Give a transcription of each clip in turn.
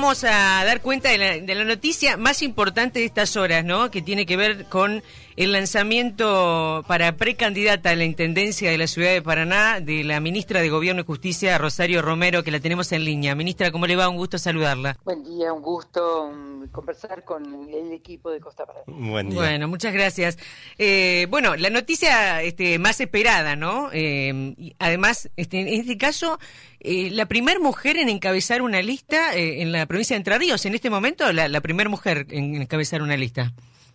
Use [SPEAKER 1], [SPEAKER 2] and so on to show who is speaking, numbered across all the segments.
[SPEAKER 1] vamos a dar cuenta de la noticia más importante de estas horas, ¿no? Que tiene que ver con el lanzamiento para precandidata a la Intendencia de la Ciudad de Paraná de la ministra de Gobierno y Justicia, Rosario Romero, que la tenemos en línea. Ministra, ¿cómo le va? Un gusto saludarla.
[SPEAKER 2] Buen día, un gusto conversar con el equipo de Costa Paraná.
[SPEAKER 1] Buen día. Bueno, muchas gracias. Bueno, la noticia más esperada, ¿no? Y además, en este caso, la primer mujer en encabezar una lista en la provincia de Entre Ríos, en este momento, la primer mujer en encabezar una lista.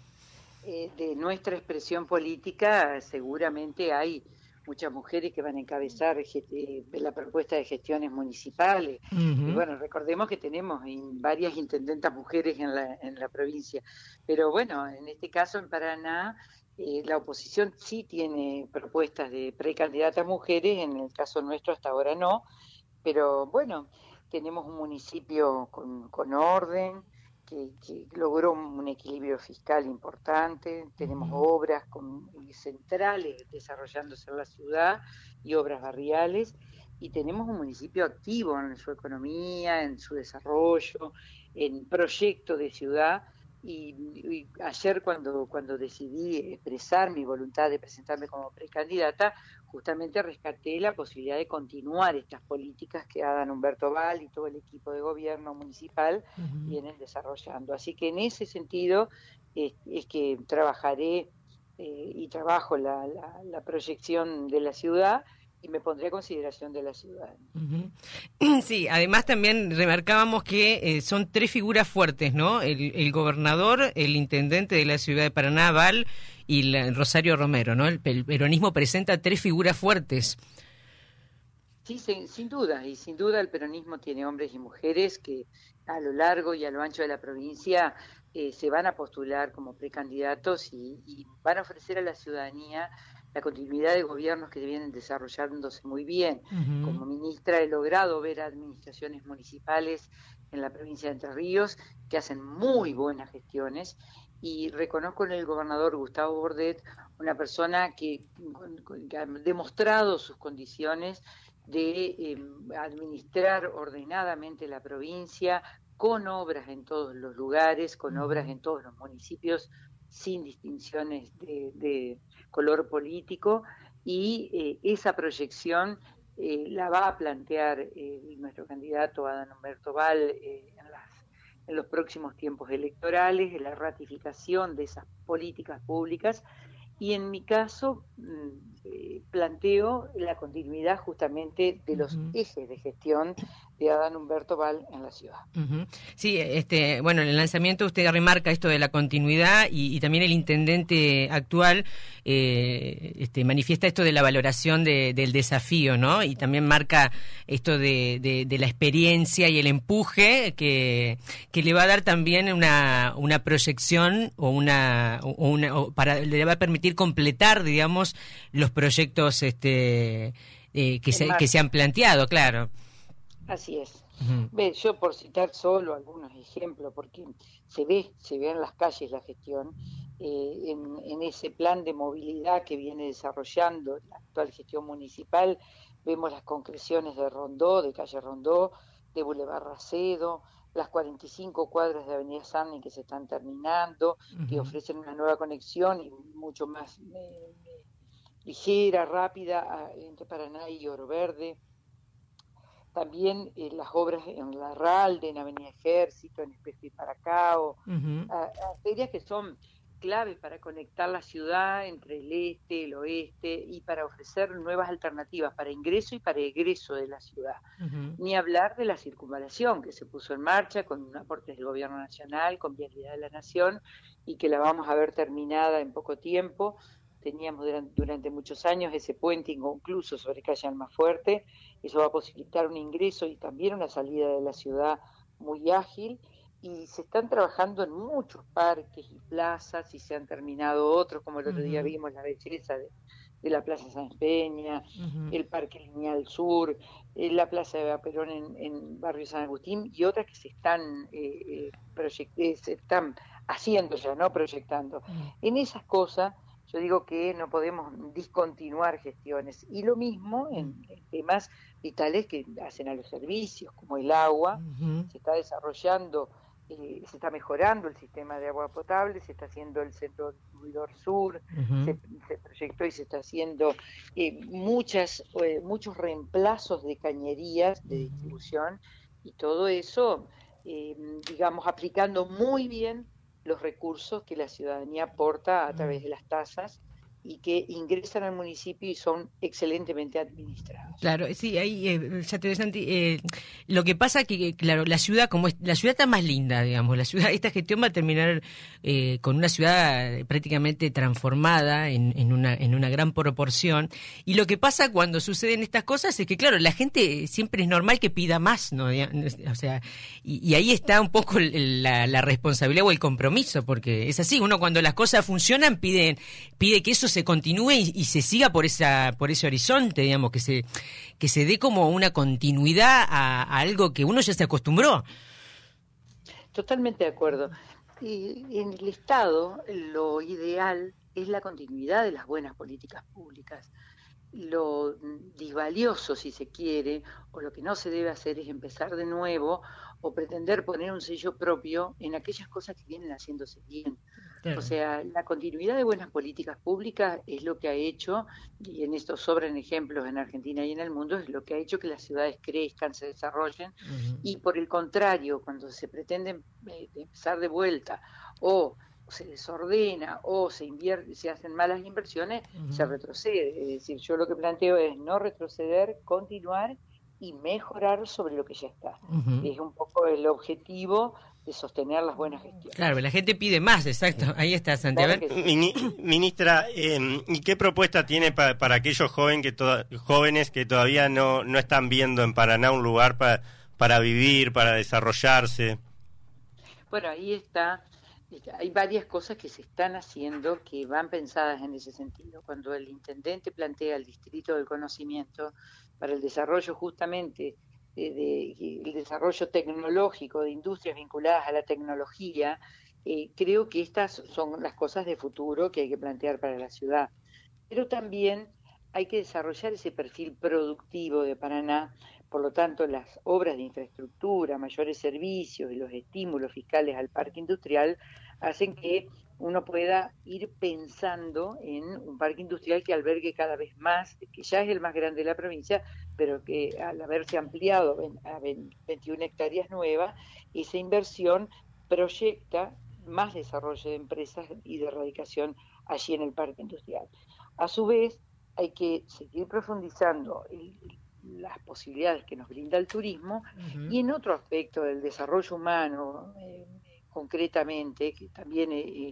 [SPEAKER 2] De nuestra expresión política, seguramente hay muchas mujeres que van a encabezar la propuesta de gestiones municipales.
[SPEAKER 1] Uh-huh.
[SPEAKER 2] Y bueno, recordemos que tenemos varias intendentas mujeres en la provincia. Pero bueno, en este caso en Paraná, la oposición sí tiene propuestas de precandidatas mujeres, en el caso nuestro hasta ahora no. Pero bueno, tenemos un municipio con orden, que logró un equilibrio fiscal importante, tenemos obras centrales desarrollándose en la ciudad y obras barriales, y tenemos un municipio activo en su economía, en su desarrollo, en proyecto de ciudad. Y ayer cuando decidí expresar mi voluntad de presentarme como precandidata, justamente rescaté la posibilidad de continuar estas políticas que Adán Humberto Val y todo el equipo de gobierno municipal vienen desarrollando. Así que en ese sentido es que trabajaré y trabajo la proyección de la ciudad, y me pondré a consideración de la ciudad.
[SPEAKER 1] Uh-huh. Sí, además también remarcábamos que son tres figuras fuertes, ¿no? El gobernador, el intendente de la ciudad de Paraná, Val, y Rosario Romero, ¿no? El peronismo presenta tres figuras fuertes.
[SPEAKER 2] Sí, sin duda, y sin duda el peronismo tiene hombres y mujeres que a lo largo y a lo ancho de la provincia se van a postular como precandidatos y van a ofrecer a la ciudadanía la continuidad de gobiernos que vienen desarrollándose muy bien. Uh-huh. Como ministra he logrado ver administraciones municipales en la provincia de Entre Ríos que hacen muy buenas gestiones, y reconozco en el gobernador Gustavo Bordet una persona que ha demostrado sus condiciones de administrar ordenadamente la provincia, con obras en todos los lugares, con obras en todos los municipios, sin distinciones de color político, y esa proyección la va a plantear nuestro candidato Adán Humberto Val en los próximos tiempos electorales, en la ratificación de esas políticas públicas, y en mi caso planteo la continuidad justamente de los ejes de gestión de Adán Humberto Val en la ciudad.
[SPEAKER 1] Uh-huh. Sí, bueno, en el lanzamiento usted remarca esto de la continuidad, y también el intendente actual manifiesta esto de la valoración del desafío, ¿no? Y también marca esto de la experiencia y el empuje que le va a dar también una proyección le va a permitir completar, digamos, los proyectos que se han planteado, claro.
[SPEAKER 2] Así es. Uh-huh. Yo por citar solo algunos ejemplos, porque se ve en las calles la gestión, en ese plan de movilidad que viene desarrollando la actual gestión municipal, vemos las concreciones de Rondó, de calle Rondó, de Boulevard Racedo, las 45 cuadras de Avenida Sarni que se están terminando, uh-huh, que ofrecen una nueva conexión y mucho más ligera, rápida, entre Paraná y Oro Verde. También las obras en Larralde, en Avenida Ejército, en Espejo y Paracao, arterias que son claves para conectar la ciudad entre el este, el oeste, y para ofrecer nuevas alternativas para ingreso y para egreso de la ciudad. Uh-huh. Ni hablar de la circunvalación que se puso en marcha con un aporte del Gobierno Nacional, con Vialidad de la Nación, y que la vamos a ver terminada en poco tiempo. Teníamos durante muchos años ese puente inconcluso sobre calle Almafuerte. Eso va a posibilitar un ingreso y también una salida de la ciudad muy ágil, y se están trabajando en muchos parques y plazas, y se han terminado otros, como el otro día vimos la belleza de la Plaza San Peña, el Parque Lineal Sur, la Plaza de Perón en Barrio San Agustín, y otras que se están haciendo ya, no proyectando. En esas cosas Yo digo que no podemos discontinuar gestiones. Y lo mismo en temas vitales que hacen a los servicios, como el agua. Se está desarrollando, se está mejorando el sistema de agua potable, se está haciendo el centro distribuidor sur, se proyectó y se está haciendo muchos reemplazos de cañerías de distribución, y todo eso, digamos, aplicando muy bien los recursos que la ciudadanía aporta a través de las tasas y que ingresan al municipio y son excelentemente administrados.
[SPEAKER 1] Claro, sí, ahí ya te ves, Santi, lo que pasa que, claro, la ciudad, como la ciudad está más linda, digamos, la ciudad, esta gestión va a terminar con una ciudad prácticamente transformada en una gran proporción, y lo que pasa cuando suceden estas cosas es que, claro, la gente siempre es normal que pida más, ¿no? O sea, y ahí está un poco la responsabilidad o el compromiso, porque es así, uno cuando las cosas funcionan pide que eso se continúe y se siga por ese horizonte, digamos, que se dé como una continuidad a algo que uno ya se acostumbró.
[SPEAKER 2] Totalmente de acuerdo. Y en el Estado lo ideal es la continuidad de las buenas políticas públicas. Lo disvalioso, si se quiere, o lo que no se debe hacer es empezar de nuevo o pretender poner un sello propio en aquellas cosas que vienen haciéndose bien. Claro. O sea, la continuidad de buenas políticas públicas es lo que ha hecho, y en esto sobran ejemplos en Argentina y en el mundo, es lo que ha hecho que las ciudades crezcan, se desarrollen, y por el contrario, cuando se pretende empezar de vuelta, o se desordena, o se hacen malas inversiones, se retrocede. Es decir, yo lo que planteo es no retroceder, continuar y mejorar sobre lo que ya está. Es un poco el objetivo de sostener las buenas gestiones.
[SPEAKER 1] Claro, la gente pide más, exacto. Ahí está, Santiago.
[SPEAKER 3] Claro Ministra, ¿y qué propuesta tiene para aquellos jóvenes que todavía no están viendo en Paraná un lugar para vivir, para desarrollarse?
[SPEAKER 2] Bueno, ahí está. Hay varias cosas que se están haciendo que van pensadas en ese sentido. Cuando el intendente plantea el distrito del conocimiento para el desarrollo justamente el desarrollo tecnológico de industrias vinculadas a la tecnología, creo que estas son las cosas de futuro que hay que plantear para la ciudad. Pero también hay que desarrollar ese perfil productivo de Paraná. Por lo tanto, las obras de infraestructura, mayores servicios y los estímulos fiscales al parque industrial hacen que uno pueda ir pensando en un parque industrial que albergue cada vez más, que ya es el más grande de la provincia, pero que al haberse ampliado a 21 hectáreas nuevas, esa inversión proyecta más desarrollo de empresas y de radicación allí en el parque industrial. A su vez, hay que seguir profundizando las posibilidades que nos brinda el turismo, y en otro aspecto del desarrollo humano, concretamente, que también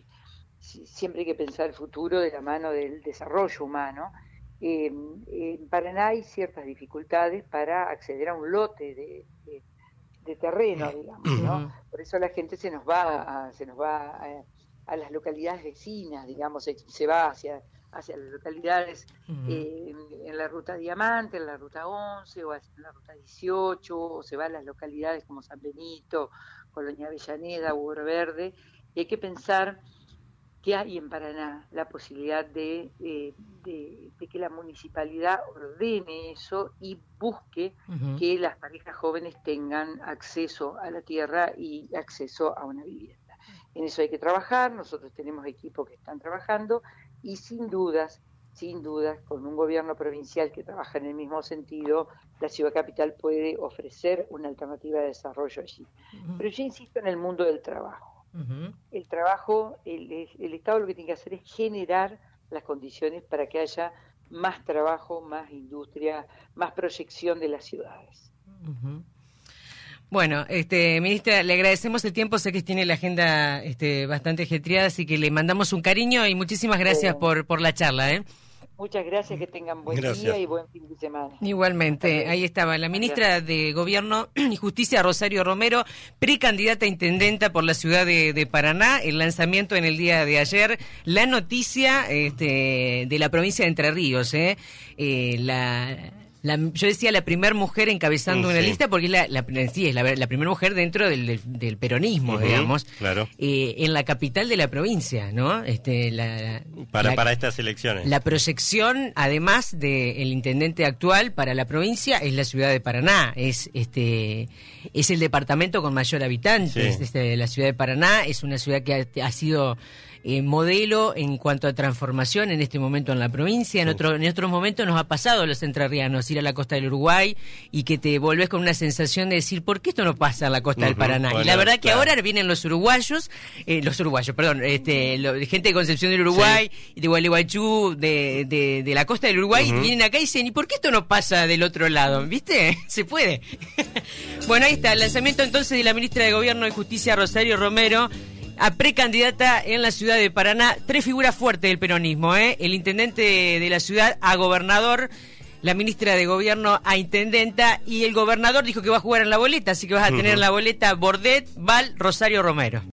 [SPEAKER 2] siempre hay que pensar el futuro de la mano del desarrollo humano. En Paraná hay ciertas dificultades para acceder a un lote de terreno, digamos, ¿no? Por eso la gente se nos va a las localidades vecinas, digamos, se va hacia las localidades en la ruta Diamante, en la ruta 11 o en la ruta 18, o se va a las localidades como San Benito, Colonia Avellaneda, Hugo Verde, y hay que pensar que hay en Paraná la posibilidad de que la municipalidad ordene eso y busque que las parejas jóvenes tengan acceso a la tierra y acceso a una vivienda. En eso hay que trabajar, nosotros tenemos equipos que están trabajando, y sin dudas, con un gobierno provincial que trabaja en el mismo sentido, la ciudad capital puede ofrecer una alternativa de desarrollo allí. Pero yo insisto en el mundo del trabajo. El trabajo, el Estado lo que tiene que hacer es generar las condiciones para que haya más trabajo, más industria, más proyección de las ciudades.
[SPEAKER 1] Bueno, ministra, le agradecemos el tiempo, sé que tiene la agenda bastante ajetreada, así que le mandamos un cariño y muchísimas gracias por la charla.
[SPEAKER 2] Muchas gracias, que tengan buen día y buen fin de semana.
[SPEAKER 1] Igualmente, ahí estaba la ministra de Gobierno y Justicia, Rosario Romero, precandidata a intendenta por la ciudad de Paraná, el lanzamiento en el día de ayer, la noticia de la provincia de Entre Ríos, yo decía la primera mujer encabezando una
[SPEAKER 3] Sí.
[SPEAKER 1] lista porque es la primera mujer dentro del peronismo, digamos,
[SPEAKER 3] claro.
[SPEAKER 1] En la capital de la provincia, ¿no?
[SPEAKER 3] Para estas elecciones.
[SPEAKER 1] La proyección, además del intendente actual para la provincia, es la ciudad de Paraná, es el departamento con mayor habitantes,
[SPEAKER 3] Sí.
[SPEAKER 1] la ciudad de Paraná es una ciudad que ha sido modelo en cuanto a transformación en este momento en la provincia. En otros momentos nos ha pasado a los entrerrianos ir a la costa del Uruguay y que te volvés con una sensación de decir, ¿por qué esto no pasa en la costa del Paraná?
[SPEAKER 3] Bueno,
[SPEAKER 1] y la verdad que
[SPEAKER 3] claro.
[SPEAKER 1] ahora vienen los uruguayos, gente de Concepción del Uruguay y de Gualeguaychú, de la costa del Uruguay, y vienen acá y dicen, ¿y por qué esto no pasa del otro lado? ¿Viste? Se puede. Bueno, ahí está, el lanzamiento entonces de la ministra de Gobierno de Justicia, Rosario Romero, a precandidata en la ciudad de Paraná. 3 figuras fuertes del peronismo, el intendente de la ciudad a gobernador, la ministra de Gobierno a intendenta, y el gobernador dijo que va a jugar en la boleta, así que vas a tener la boleta Bordet, Val, Rosario Romero.